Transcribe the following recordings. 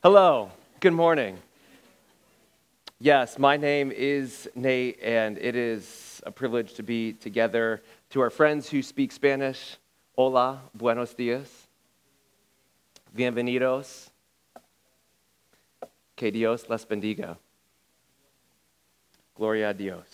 Hello, good morning. Yes, my name is Nate, and it is a privilege to be together. To our friends who speak Spanish, hola, buenos dias, bienvenidos, que Dios les bendiga, gloria a Dios.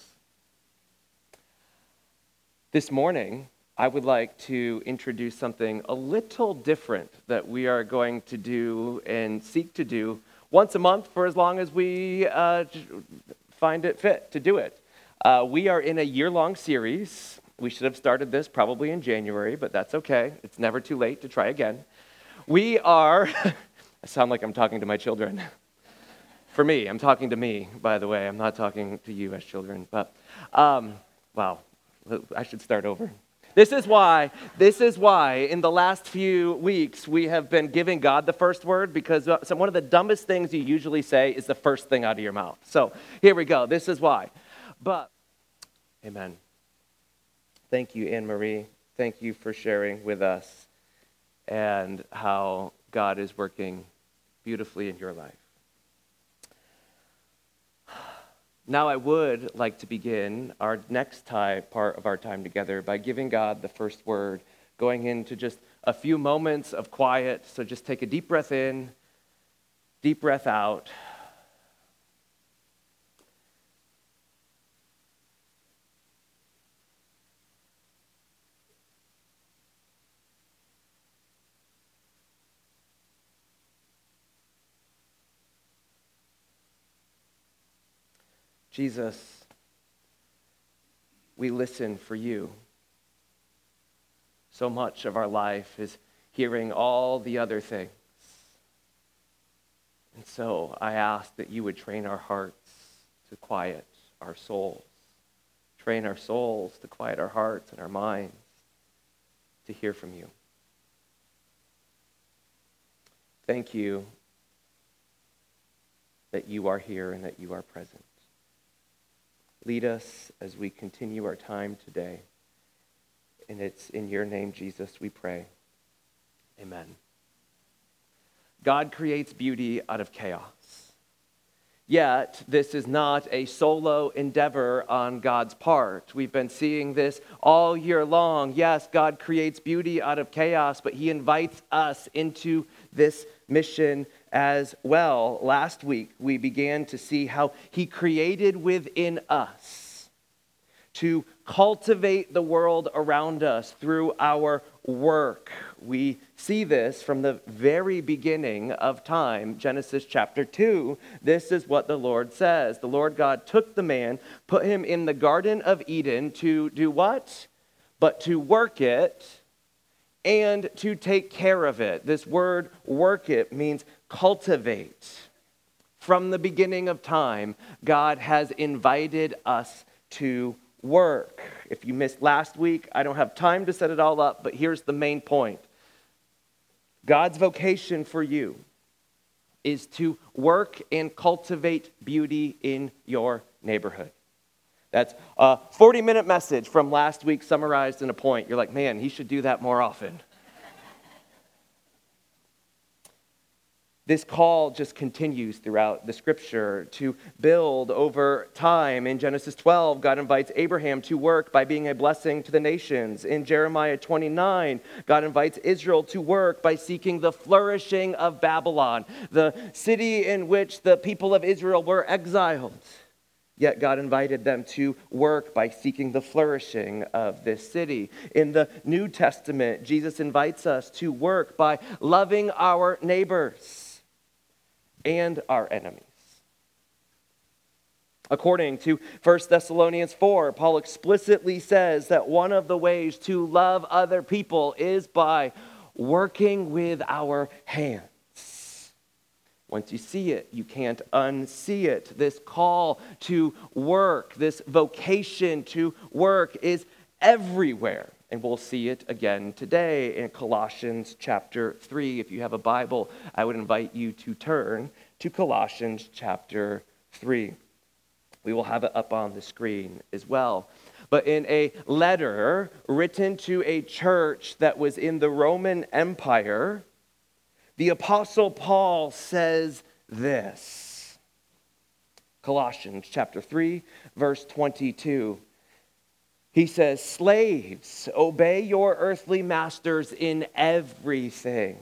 This morning, I would like to introduce something a little different that we are going to do and seek to do once a month for as long as we find it fit to do it. We are in a year-long series. We should have started this probably in January, but that's okay. It's never too late to try again. We are, I sound like I'm talking to my children. For me, I'm talking to me, by the way. I'm not talking to you as children, but wow, I should start over. This is why in the last few weeks we have been giving God the first word, because one of the dumbest things you usually say is the first thing out of your mouth. So here we go. This is why. But, amen. Thank you, Anne-Marie. Thank you for sharing with us and how God is working beautifully in your life. Now I would like to begin our next part of our time together by giving God the first word, going into just a few moments of quiet. So just take a deep breath in, deep breath out. Jesus, we listen for you. So much of our life is hearing all the other things. And so I ask that you would train our hearts to quiet our souls. Train our souls to quiet our hearts and our minds to hear from you. Thank you that you are here and that you are present. Lead us as we continue our time today. And it's in your name, Jesus, we pray. Amen. God creates beauty out of chaos. Yet, this is not a solo endeavor on God's part. We've been seeing this all year long. Yes, God creates beauty out of chaos, but he invites us into this mission as well. Last week, we began to see how he created within us to cultivate the world around us through our work. We see this from the very beginning of time, Genesis chapter 2. This is what the Lord says. The Lord God took the man, put him in the Garden of Eden to do what? But to work it and to take care of it. This word work it means cultivate. From the beginning of time, God has invited us to work. If you missed last week, I don't have time to set it all up, but here's the main point. God's vocation for you is to work and cultivate beauty in your neighborhood. That's a 40-minute message from last week summarized in a point. You're like, man, he should do that more often. This call just continues throughout the scripture to build over time. In Genesis 12, God invites Abraham to work by being a blessing to the nations. In Jeremiah 29, God invites Israel to work by seeking the flourishing of Babylon, the city in which the people of Israel were exiled. Yet God invited them to work by seeking the flourishing of this city. In the New Testament, Jesus invites us to work by loving our neighbors and our enemies. According to 1 Thessalonians 4, Paul explicitly says that one of the ways to love other people is by working with our hands. Once you see it, you can't unsee it. This call to work, this vocation to work is everywhere. And we'll see it again today in Colossians chapter 3. If you have a Bible, I would invite you to turn to Colossians chapter 3. We will have it up on the screen as well. But in a letter written to a church that was in the Roman Empire, The Apostle Paul says this. Colossians chapter 3, verse 22. He says, "Slaves, obey your earthly masters in everything.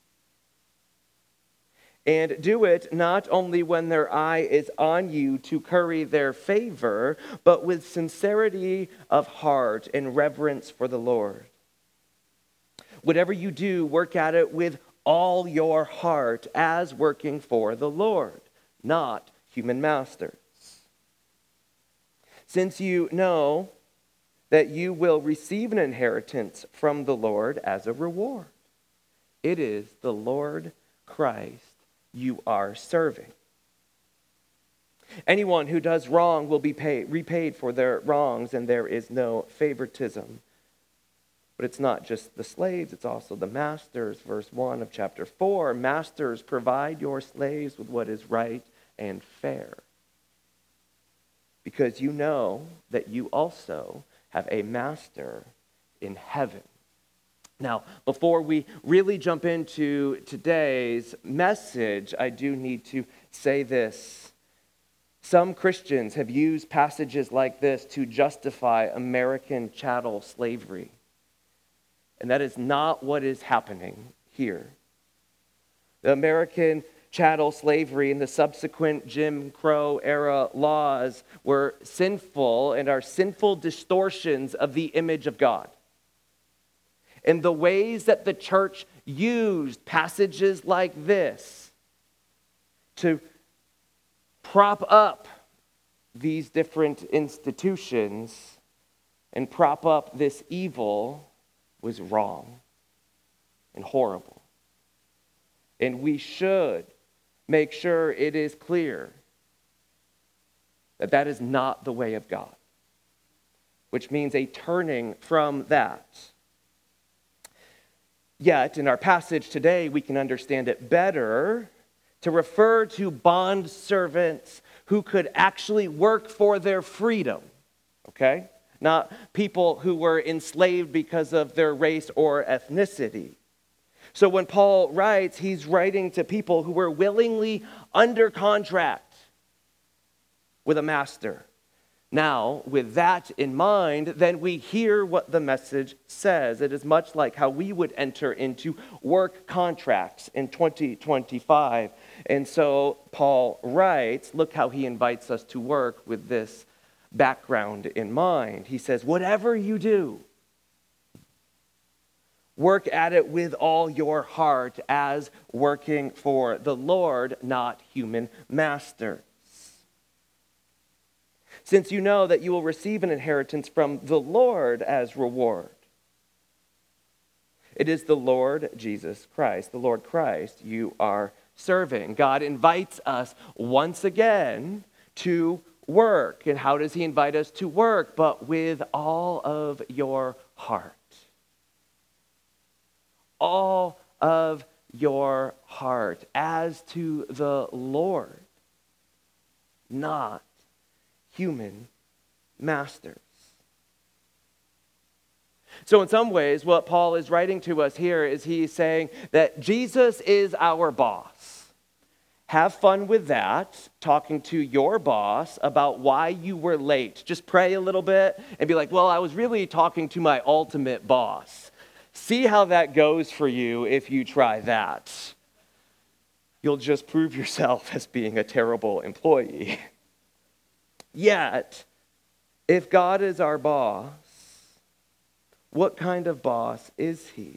And do it not only when their eye is on you to curry their favor, but with sincerity of heart and reverence for the Lord. Whatever you do, work at it with all your heart as working for the Lord, not human masters. Since you know that you will receive an inheritance from the Lord as a reward. It is the Lord Christ you are serving. Anyone who does wrong will be repaid for their wrongs, and there is no favoritism." But it's not just the slaves, it's also the masters. Verse 1 of chapter 4, "Masters, provide your slaves with what is right and fair, because you know that you also have a master in heaven." Now, before we really jump into today's message, I do need to say this. Some Christians have used passages like this to justify American chattel slavery. And that is not what is happening here. The American chattel slavery and the subsequent Jim Crow era laws were sinful and are sinful distortions of the image of God. And the ways that the church used passages like this to prop up these different institutions and prop up this evil was wrong and horrible. And we should make sure it is clear that that is not the way of God, which means a turning from that. Yet, in our passage today, we can understand it better to refer to bond servants who could actually work for their freedom, okay? Not people who were enslaved because of their race or ethnicity. So when Paul writes, he's writing to people who were willingly under contract with a master. Now, with that in mind, then we hear what the message says. It is much like how we would enter into work contracts in 2025. And so Paul writes, look how he invites us to work with this background in mind. He says, whatever you do, work at it with all your heart as working for the Lord, not human masters. Since you know that you will receive an inheritance from the Lord as reward. It is the Lord Jesus Christ, the Lord Christ you are serving. God invites us once again to work. And how does he invite us to work? But with all of your heart. All of your heart as to the Lord, not human masters. So in some ways, what Paul is writing to us here is he's saying that Jesus is our boss. Have fun with that, talking to your boss about why you were late. Just pray a little bit and be like, well, I was really talking to my ultimate boss. See how that goes for you if you try that. You'll just prove yourself as being a terrible employee. Yet, if God is our boss, what kind of boss is he?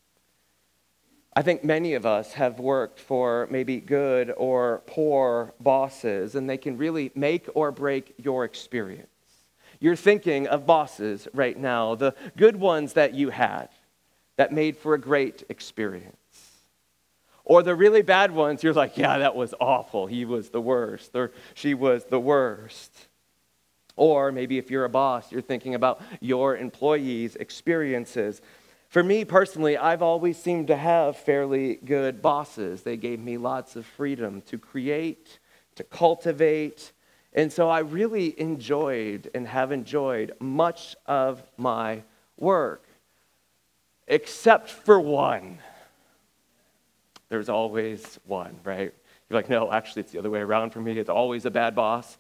I think many of us have worked for maybe good or poor bosses, and they can really make or break your experience. You're thinking of bosses right now, the good ones that you had that made for a great experience. Or the really bad ones, you're like, yeah, that was awful. He was the worst, or she was the worst. Or maybe if you're a boss, you're thinking about your employees' experiences. For me personally, I've always seemed to have fairly good bosses. They gave me lots of freedom to create, to cultivate. And so I really enjoyed and have enjoyed much of my work, except for one. There's always one, right? You're like, no, actually, it's the other way around for me. It's always a bad boss.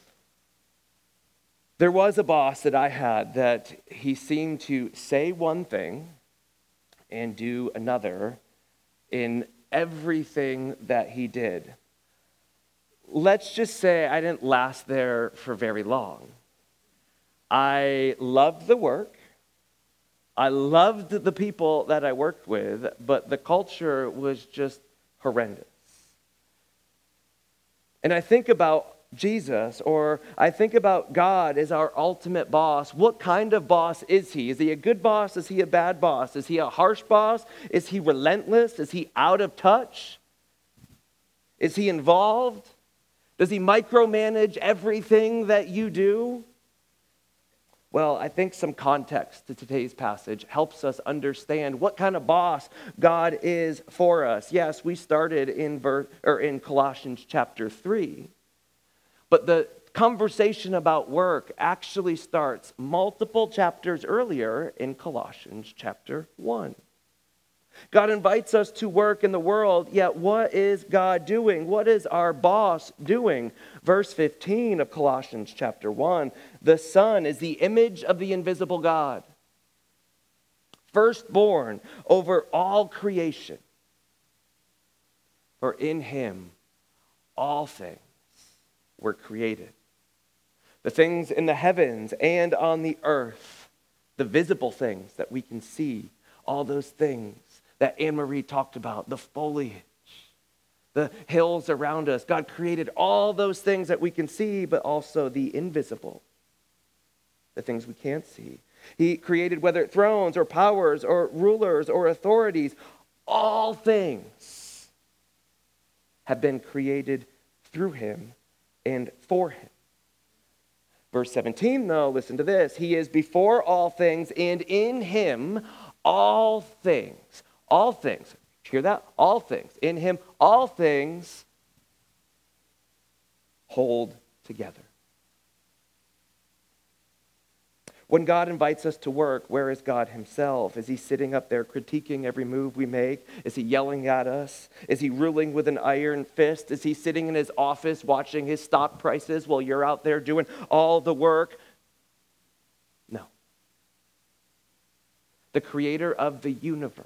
There was a boss that I had that he seemed to say one thing and do another in everything that he did. Let's just say I didn't last there for very long. I loved the work. I loved the people that I worked with, but the culture was just horrendous. And I think about Jesus, or I think about God as our ultimate boss. What kind of boss is he? Is he a good boss? Is he a bad boss? Is he a harsh boss? Is he relentless? Is he out of touch? Is he involved? Does he micromanage everything that you do? Well, I think some context to today's passage helps us understand what kind of boss God is for us. Yes, we started in Colossians chapter 3, but the conversation about work actually starts multiple chapters earlier in Colossians chapter 1. God invites us to work in the world, yet what is God doing? What is our boss doing? Verse 15 of Colossians chapter 1, the Son is the image of the invisible God, firstborn over all creation. For in him all things were created. The things in the heavens and on the earth, the visible things that we can see, all those things that Anne-Marie talked about, the foliage, the hills around us. God created all those things that we can see, but also the invisible, the things we can't see. He created whether thrones or powers or rulers or authorities, all things have been created through him and for him. Verse 17, though, listen to this. He is before all things, and in him all things. All things. Hear that? All things. In him, all things hold together. When God invites us to work, where is God himself? Is he sitting up there critiquing every move we make? Is he yelling at us? Is he ruling with an iron fist? Is he sitting in his office watching his stock prices while you're out there doing all the work? No. The creator of the universe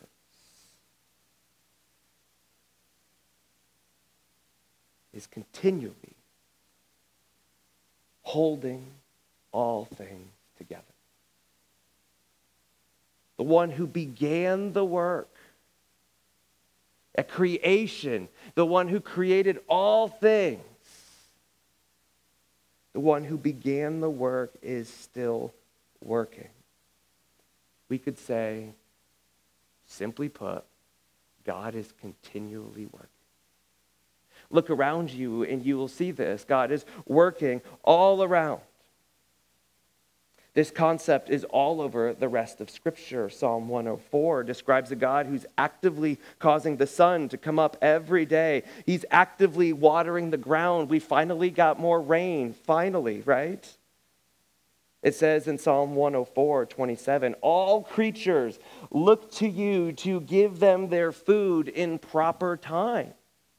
is continually holding all things together. The one who began the work at creation, the one who created all things, the one who began the work is still working. We could say, simply put, God is continually working. Look around you and you will see this. God is working all around. This concept is all over the rest of Scripture. Psalm 104 describes a God who's actively causing the sun to come up every day. He's actively watering the ground. We finally got more rain, finally, right? It says in Psalm 104:27, all creatures look to you to give them their food in proper time.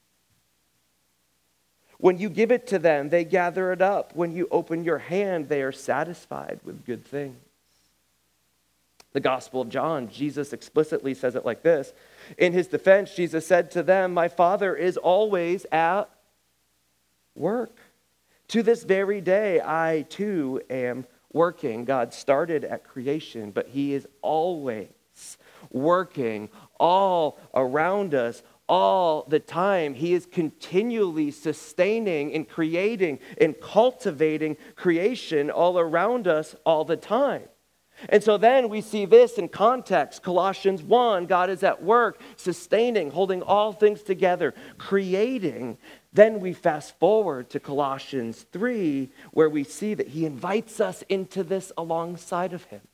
When you give it to them, they gather it up. When you open your hand, they are satisfied with good things. The Gospel of John, Jesus explicitly says it like this. In his defense, Jesus said to them, my Father is always at work. To this very day, I too am working. God started at creation, but he is always working all around us, all the time. He is continually sustaining and creating and cultivating creation all around us all the time. And so then we see this in context. Colossians 1, God is at work, sustaining, holding all things together, creating. Then we fast forward to Colossians 3, where we see that he invites us into this alongside of him.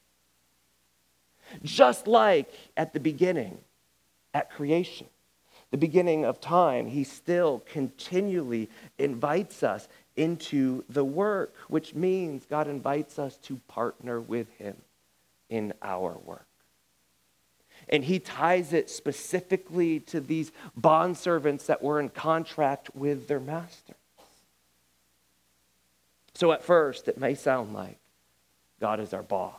Just like at the beginning, at creation, the beginning of time, he still continually invites us into the work, which means God invites us to partner with him in our work. And he ties it specifically to these bondservants that were in contract with their masters. So at first, it may sound like God is our boss.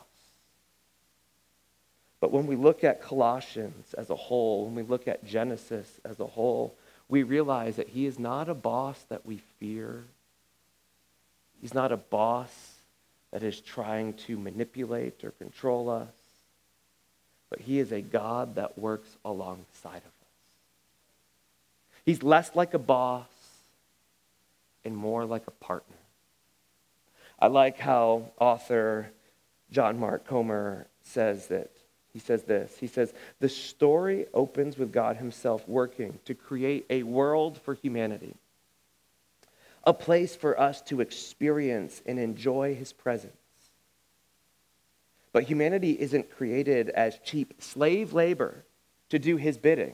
But when we look at Colossians as a whole, when we look at Genesis as a whole, we realize that he is not a boss that we fear. He's not a boss that is trying to manipulate or control us. But he is a God that works alongside of us. He's less like a boss and more like a partner. I like how author John Mark Comer says that. He says this. He says, the story opens with God himself working to create a world for humanity, a place for us to experience and enjoy his presence. But humanity isn't created as cheap slave labor to do his bidding,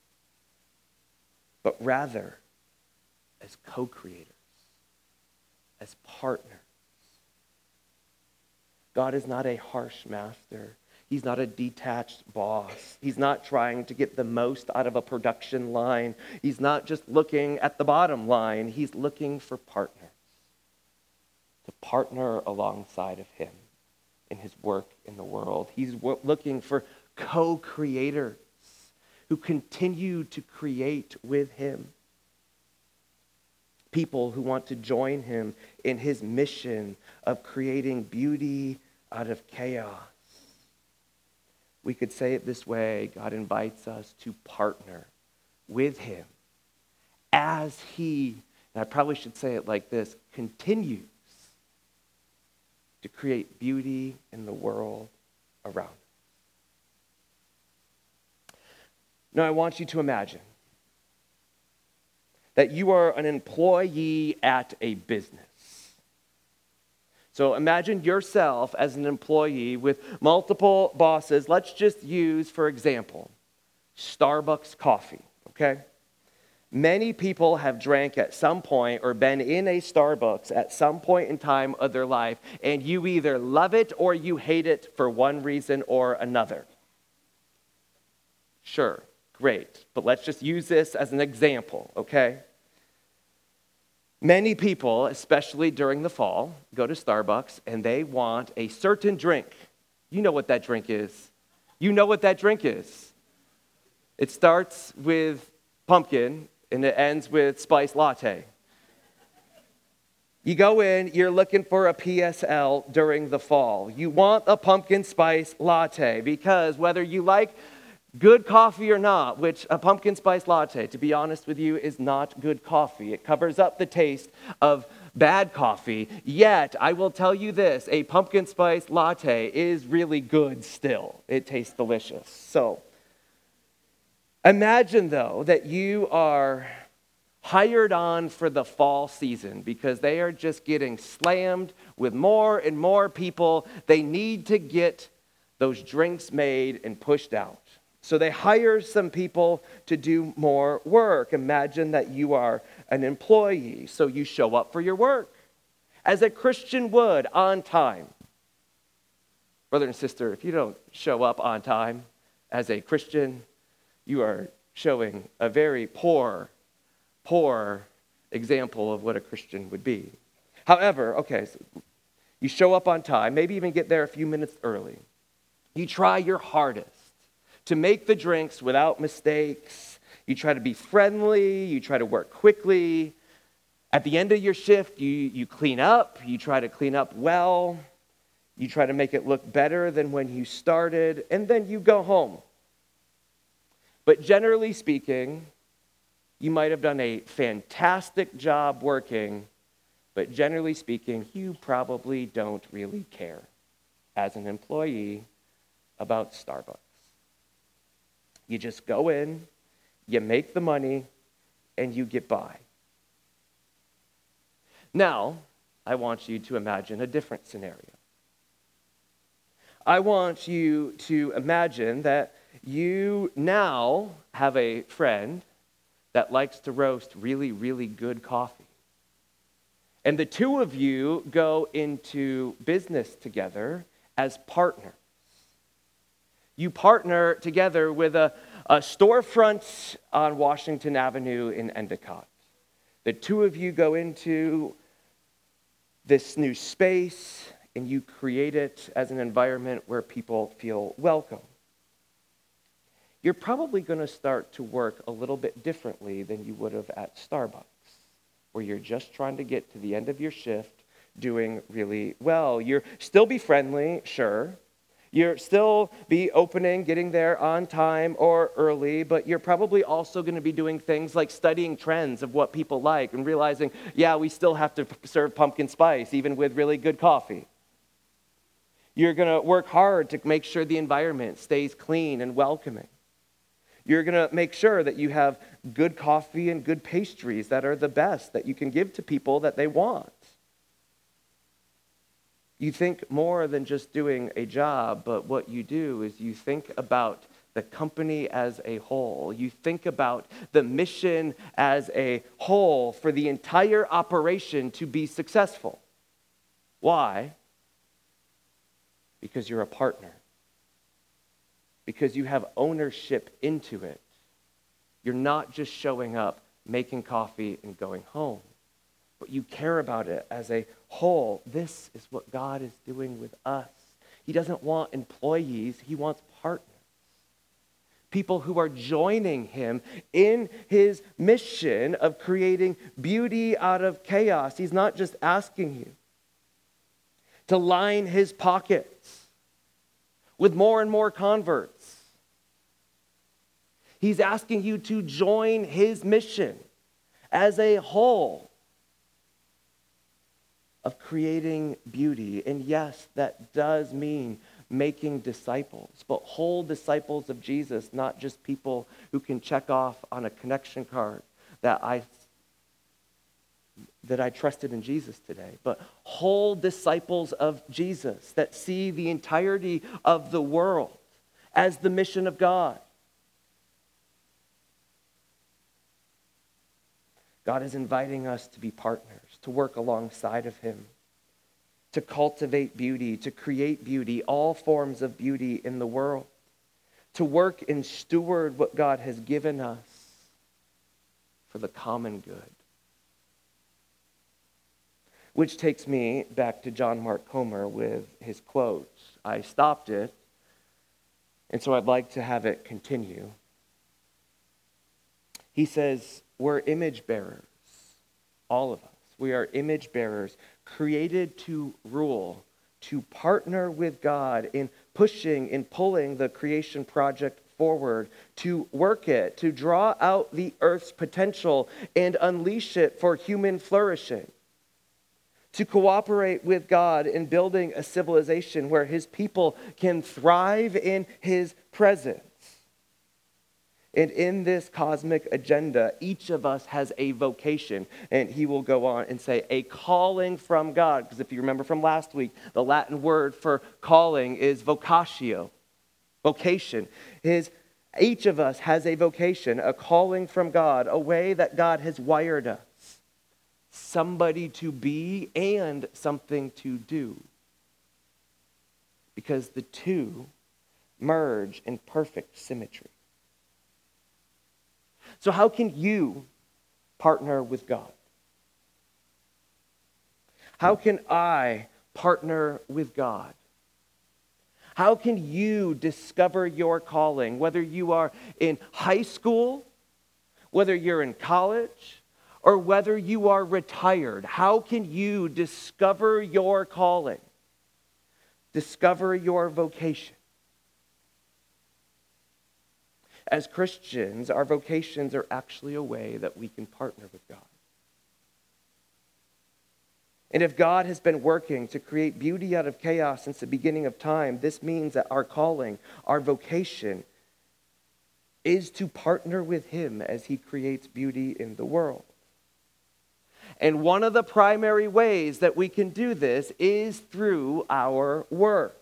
but rather as co-creators, as partners. God is not a harsh master. He's not a detached boss. He's not trying to get the most out of a production line. He's not just looking at the bottom line. He's looking for partners to partner alongside of him in his work in the world. He's looking for co-creators who continue to create with him. People who want to join him in his mission of creating beauty out of chaos. We could say it this way: God invites us to partner with him as he, and I probably should say it like this, continues to create beauty in the world around us. Now, I want you to imagine that you are an employee at a business. So imagine yourself as an employee with multiple bosses. Let's just use, for example, Starbucks coffee, okay? Many people have drank at some point or been in a Starbucks at some point in time of their life, and you either love it or you hate it for one reason or another. Sure, great, but let's just use this as an example, okay? Many people, especially during the fall, go to Starbucks and they want a certain drink. You know what that drink is. You know what that drink is. It starts with pumpkin and it ends with spiced latte. You go in, you're looking for a PSL during the fall. You want a pumpkin spice latte because whether you like good coffee or not, which a pumpkin spice latte, to be honest with you, is not good coffee. It covers up the taste of bad coffee. Yet, I will tell you this, a pumpkin spice latte is really good still. It tastes delicious. So, imagine though that you are hired on for the fall season because they are just getting slammed with more and more people. They need to get those drinks made and pushed out. So they hire some people to do more work. Imagine that you are an employee, so you show up for your work as a Christian would, on time. Brother and sister, if you don't show up on time as a Christian, you are showing a very poor example of what a Christian would be. However, okay, so you show up on time, maybe even get there a few minutes early. You try your hardest to make the drinks without mistakes. You try to be friendly. You try to work quickly. At the end of your shift, you clean up. You try to clean up well. You try to make it look better than when you started. And then you go home. But generally speaking, you might have done a fantastic job working. But generally speaking, you probably don't really care as an employee about Starbucks. You just go in, you make the money, and you get by. Now, I want you to imagine a different scenario. I want you to imagine that you now have a friend that likes to roast really, really good coffee. And the two of you go into business together as partners. You partner together with a storefront on Washington Avenue in Endicott. The two of you go into this new space and you create it as an environment where people feel welcome. You're probably going to start to work a little bit differently than you would have at Starbucks, where you're just trying to get to the end of your shift doing really well. You'll still be friendly, sure. You'll still be opening, getting there on time or early, but you're probably also going to be doing things like studying trends of what people like and realizing, yeah, we still have to serve pumpkin spice, even with really good coffee. You're going to work hard to make sure the environment stays clean and welcoming. You're going to make sure that you have good coffee and good pastries that are the best that you can give to people that they want. You think more than just doing a job, but what you do is you think about the company as a whole. You think about the mission as a whole for the entire operation to be successful. Why? Because you're a partner. Because you have ownership into it. You're not just showing up, making coffee, and going home. But you care about it as a whole. This is what God is doing with us. He doesn't want employees, he wants partners. People who are joining him in his mission of creating beauty out of chaos. He's not just asking you to line his pockets with more and more converts. He's asking you to join his mission as a whole of creating beauty. And yes, that does mean making disciples, but whole disciples of Jesus, not just people who can check off on a connection card that I trusted in Jesus today, but whole disciples of Jesus that see the entirety of the world as the mission of God. God is inviting us to be partners, to work alongside of him, to cultivate beauty, to create beauty, all forms of beauty in the world, to work and steward what God has given us for the common good. Which takes me back to John Mark Comer with his quote. I stopped it, and so I'd like to have it continue. He says, we're image bearers, all of us. We are image bearers, created to rule, to partner with God in pushing and pulling the creation project forward, to work it, to draw out the earth's potential and unleash it for human flourishing. To cooperate with God in building a civilization where his people can thrive in his presence. And in this cosmic agenda, each of us has a vocation. And he will go on and say, a calling from God. Because if you remember from last week, the Latin word for calling is vocatio, vocation. Each of us has a vocation, a calling from God, a way that God has wired us. Somebody to be and something to do. Because the two merge in perfect symmetry. So how can you partner with God? How can I partner with God? How can you discover your calling, whether you are in high school, whether you're in college, or whether you are retired? How can you discover your calling? Discover your vocation. As Christians, our vocations are actually a way that we can partner with God. And if God has been working to create beauty out of chaos since the beginning of time, this means that our calling, our vocation, is to partner with him as he creates beauty in the world. And one of the primary ways that we can do this is through our work.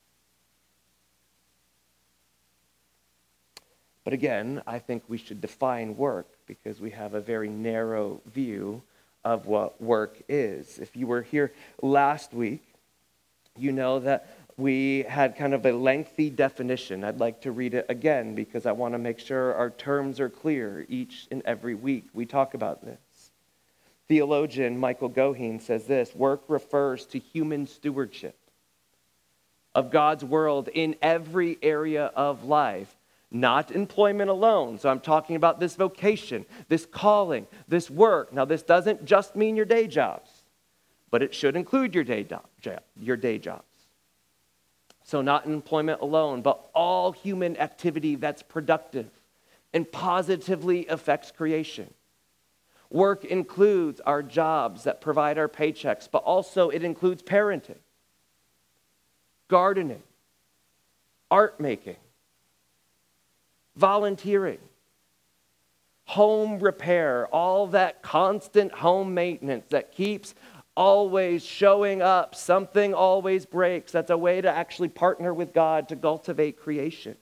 But again, I think we should define work because we have a very narrow view of what work is. If you were here last week, you know that we had kind of a lengthy definition. I'd like to read it again because I want to make sure our terms are clear each and every week we talk about this. Theologian Michael Goheen says this: work refers to human stewardship of God's world in every area of life, not employment alone. So I'm talking about this vocation, this calling, this work. Now, this doesn't just mean your day jobs, but it should include your day jobs. So not employment alone, but all human activity that's productive and positively affects creation. Work includes our jobs that provide our paychecks, but also it includes parenting, gardening, art making, volunteering, home repair, all that constant home maintenance that keeps always showing up. Something always breaks. That's a way to actually partner with God to cultivate creation.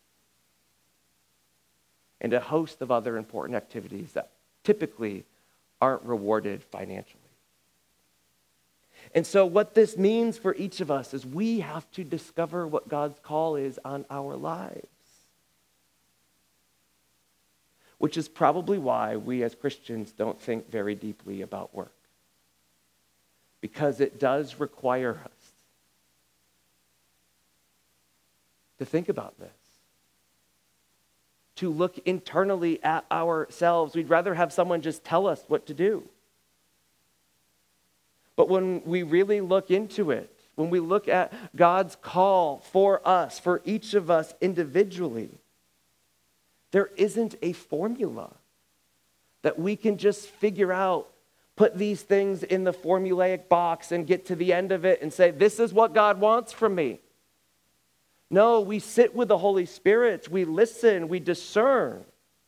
And a host of other important activities that typically aren't rewarded financially. And so what this means for each of us is we have to discover what God's call is on our lives. Which is probably why we as Christians don't think very deeply about work. Because it does require us to think about this. To look internally at ourselves. We'd rather have someone just tell us what to do. But when we really look into it, when we look at God's call for us, for each of us individually, there isn't a formula that we can just figure out, put these things in the formulaic box and get to the end of it and say, this is what God wants from me. No, we sit with the Holy Spirit, we listen, we discern.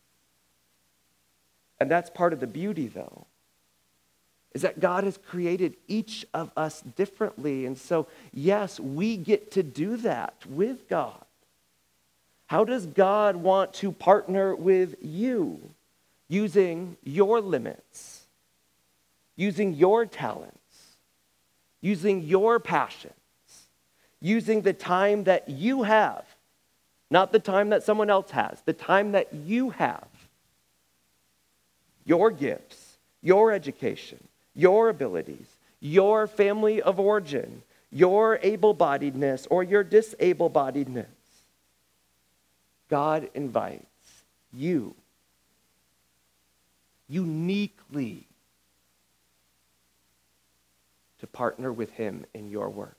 And that's part of the beauty, though, is that God has created each of us differently. And so, yes, we get to do that with God. How does God want to partner with you using your limits, using your talents, using your passions, using the time that you have, not the time that someone else has, the time that you have, your gifts, your education, your abilities, your family of origin, your able-bodiedness or your disable-bodiedness? God invites you uniquely to partner with him in your work.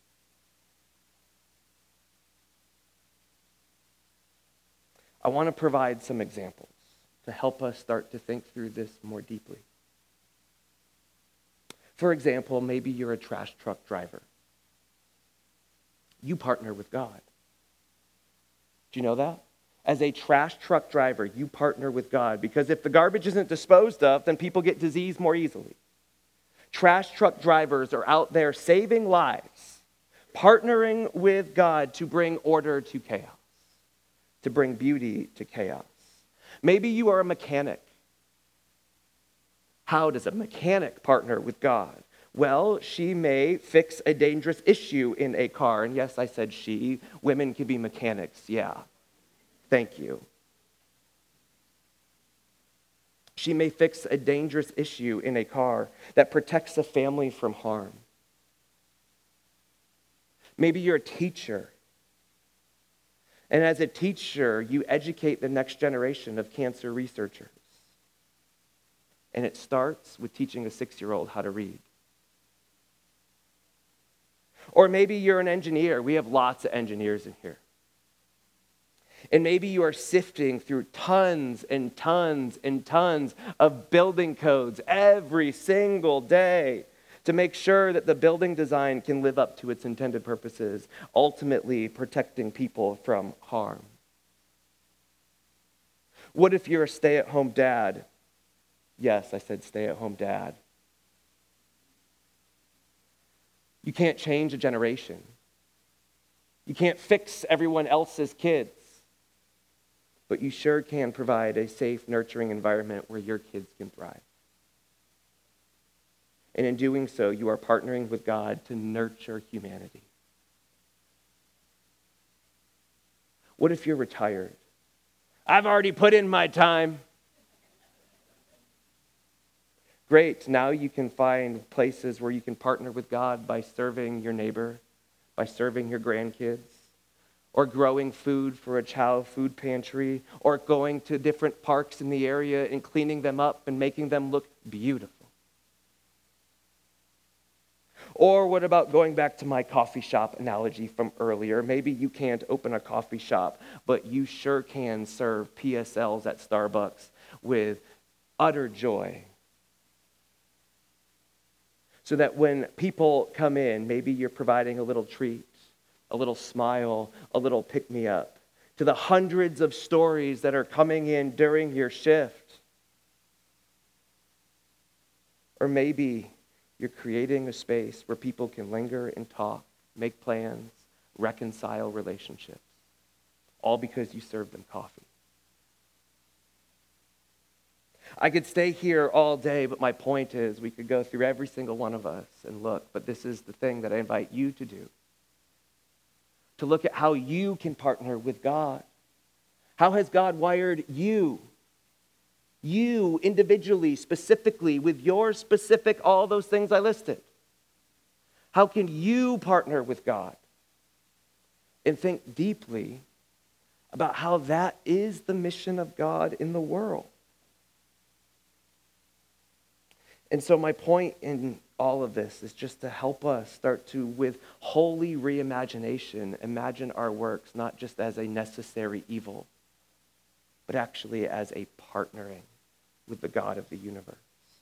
I want to provide some examples to help us start to think through this more deeply. For example, maybe you're a trash truck driver. You partner with God. Do you know that? As a trash truck driver, you partner with God, because if the garbage isn't disposed of, then people get disease more easily. Trash truck drivers are out there saving lives, partnering with God to bring order to chaos, to bring beauty to chaos. Maybe you are a mechanic. How does a mechanic partner with God? Well, she may fix a dangerous issue in a car. And yes, I said she. Women can be mechanics. Yeah. Thank you. She may fix a dangerous issue in a car that protects a family from harm. Maybe you're a teacher. And as a teacher, you educate the next generation of cancer researchers. And it starts with teaching a 6-year-old how to read. Or maybe you're an engineer. We have lots of engineers in here. And maybe you are sifting through tons and tons and tons of building codes every single day to make sure that the building design can live up to its intended purposes, ultimately protecting people from harm. What if you're a stay-at-home dad? Yes, I said stay-at-home dad. You can't change a generation. You can't fix everyone else's kids. But you sure can provide a safe, nurturing environment where your kids can thrive. And in doing so, you are partnering with God to nurture humanity. What if you're retired? I've already put in my time. Great, now you can find places where you can partner with God by serving your neighbor, by serving your grandkids, or growing food for a child food pantry, or going to different parks in the area and cleaning them up and making them look beautiful. Or what about going back to my coffee shop analogy from earlier? Maybe you can't open a coffee shop, but you sure can serve PSLs at Starbucks with utter joy. So that when people come in, maybe you're providing a little treat, a little smile, a little pick-me-up to the hundreds of stories that are coming in during your shift. Or maybe you're creating a space where people can linger and talk, make plans, reconcile relationships, all because you serve them coffee. I could stay here all day, but my point is we could go through every single one of us and look, but this is the thing that I invite you to do. To look at how you can partner with God. How has God wired you? You individually, specifically, with your specific, all those things I listed. How can you partner with God? And think deeply about how that is the mission of God in the world. And so my point in all of this is just to help us start to, with holy reimagination, imagine our works not just as a necessary evil, but actually as a partnering with the God of the universe.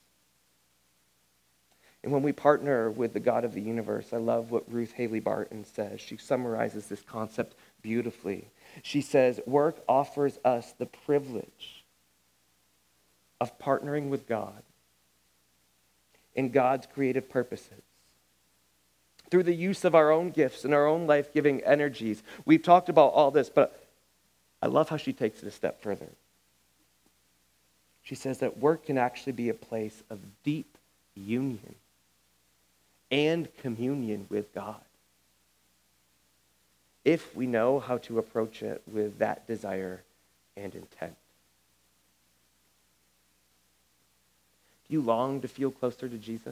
And when we partner with the God of the universe, I love what Ruth Haley Barton says. She summarizes this concept beautifully. She says, work offers us the privilege of partnering with God in God's creative purposes. Through the use of our own gifts and our own life-giving energies. We've talked about all this, but I love how she takes it a step further. She says that work can actually be a place of deep union and communion with God, if we know how to approach it with that desire and intent. Do you long to feel closer to Jesus?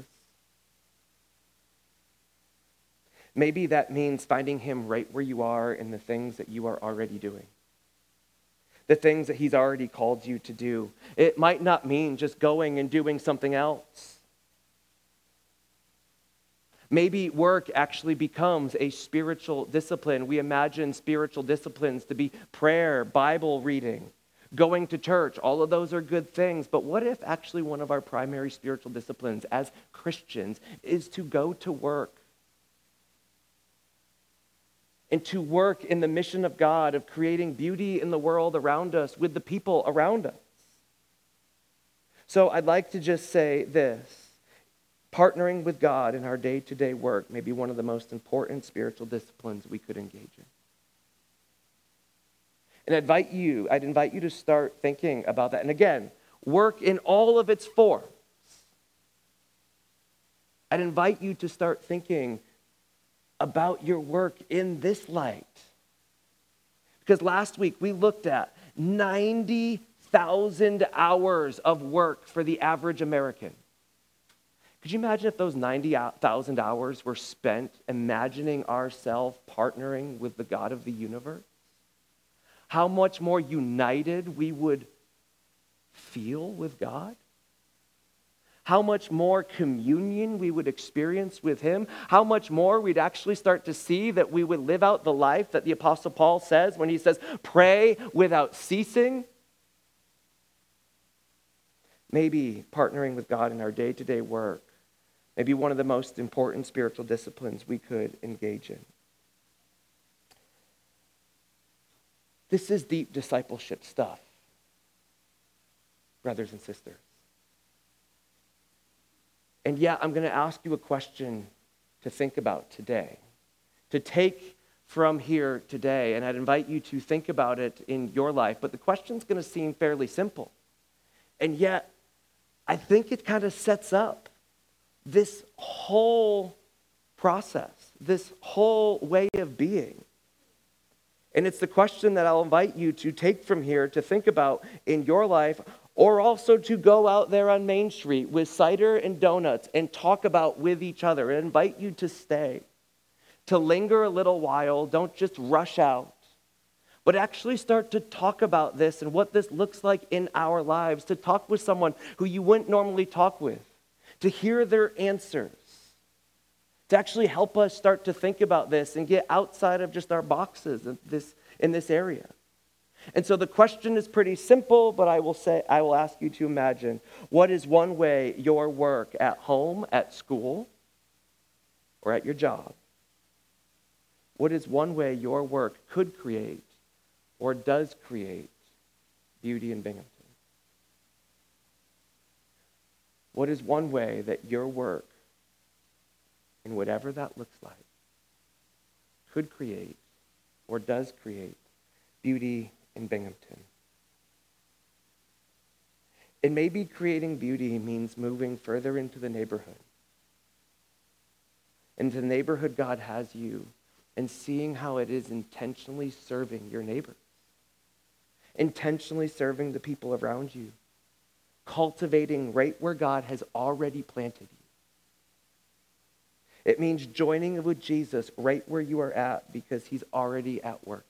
Maybe that means finding him right where you are in the things that you are already doing. The things that he's already called you to do. It might not mean just going and doing something else. Maybe work actually becomes a spiritual discipline. We imagine spiritual disciplines to be prayer, Bible reading, going to church. All of those are good things. But what if actually one of our primary spiritual disciplines as Christians is to go to work? And to work in the mission of God, of creating beauty in the world around us, with the people around us. So I'd like to just say this. Partnering with God in our day-to-day work may be one of the most important spiritual disciplines we could engage in. And I'd invite you to start thinking about that. And again, work in all of its forms. I'd invite you to start thinking about your work in this light. Because last week we looked at 90,000 hours of work for the average American. Could you imagine if those 90,000 hours were spent imagining ourselves partnering with the God of the universe? How much more united we would feel with God? How much more communion we would experience with him? How much more we'd actually start to see that we would live out the life that the Apostle Paul says when he says, pray without ceasing? Maybe partnering with God in our day-to-day work may be one of the most important spiritual disciplines we could engage in. This is deep discipleship stuff, brothers and sisters. And yeah, I'm going to ask you a question to think about today, to take from here today, and I'd invite you to think about it in your life. But the question's going to seem fairly simple. And yet, I think it kind of sets up this whole process, this whole way of being. And it's the question that I'll invite you to take from here to think about in your life, or also to go out there on Main Street with cider and donuts and talk about with each other. And invite you to stay, to linger a little while. Don't just rush out, but actually start to talk about this and what this looks like in our lives, to talk with someone who you wouldn't normally talk with, to hear their answers, to actually help us start to think about this and get outside of just our boxes in this area. And so the question is pretty simple, but I will ask you to imagine, what is one way your work at home, at school, or at your job, what is one way your work could create or does create beauty in Binghamton? What is one way that your work, in whatever that looks like, could create or does create beauty in Binghamton? And maybe creating beauty means moving further into the neighborhood, into the neighborhood God has you, and seeing how it is intentionally serving your neighbors, intentionally serving the people around you, cultivating right where God has already planted you. It means joining with Jesus right where you are at because he's already at work.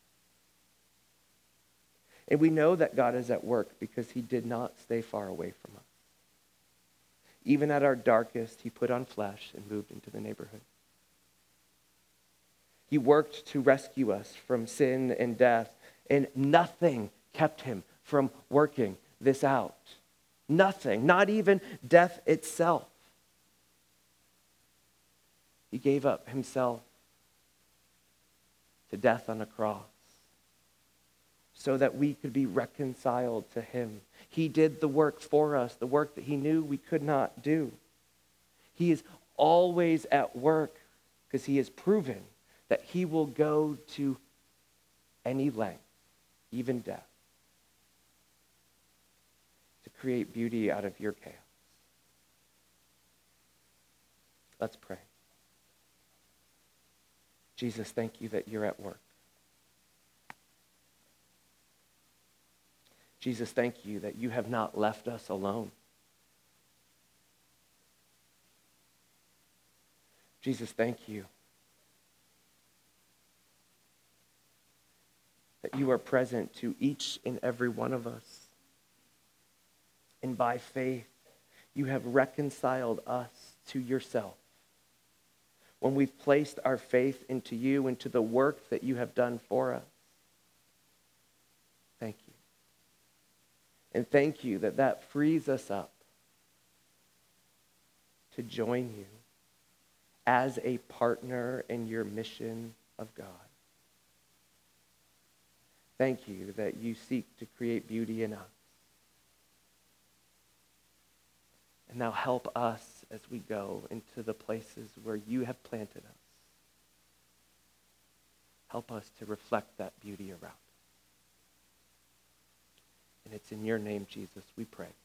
And we know that God is at work because he did not stay far away from us. Even at our darkest, he put on flesh and moved into the neighborhood. He worked to rescue us from sin and death, and nothing kept him from working this out. Nothing, not even death itself. He gave up himself to death on a cross so that we could be reconciled to him. He did the work for us, the work that he knew we could not do. He is always at work because he has proven that he will go to any length, even death, to create beauty out of your chaos. Let's pray. Jesus, thank you that you're at work. Jesus, thank you that you have not left us alone. Jesus, thank you that you are present to each and every one of us. And by faith, you have reconciled us to yourself. When we've placed our faith into you, into the work that you have done for us. Thank you. And thank you that that frees us up to join you as a partner in your mission of God. Thank you that you seek to create beauty in us. And now help us as we go into the places where you have planted us. Help us to reflect that beauty around. And it's in your name, Jesus, we pray.